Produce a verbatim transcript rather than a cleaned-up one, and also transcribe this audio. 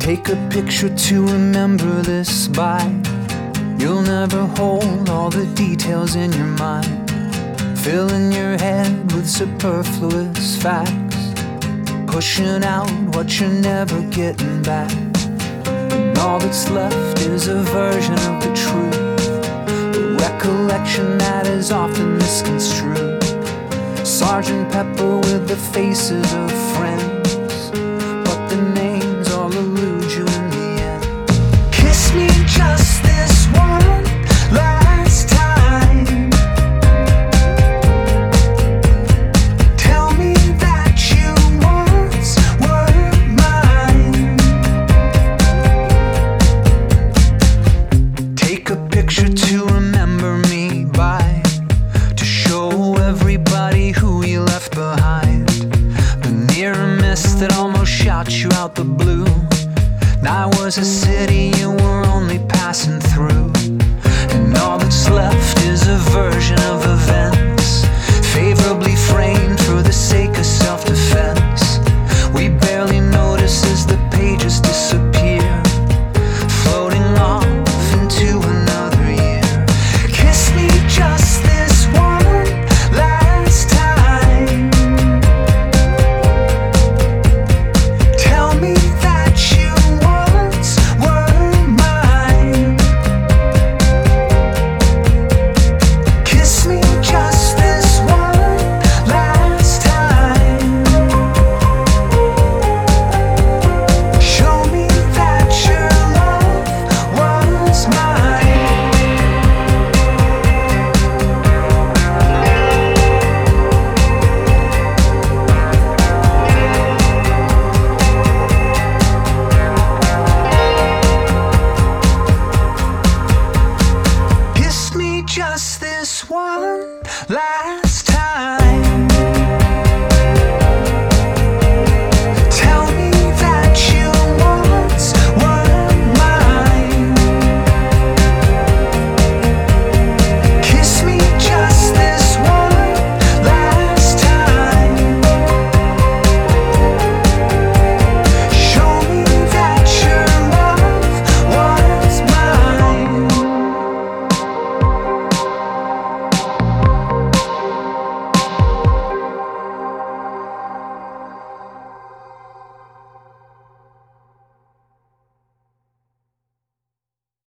Take a picture to remember this by. You'll never hold all the details in your mind, filling your head with superfluous facts, pushing out what you're never getting back. And all that's left is a version of the truth, a recollection that is often misconstrued. Sergeant Pepper with the faces of friends, but the names all elude you in the end. Kiss me just this one last time. Tell me that you once were mine. Take a picture to remember me by, to show everybody who you left behind. The near miss that almost shot you out the blue. Now was a city you were only passing through, and all that's left is a version of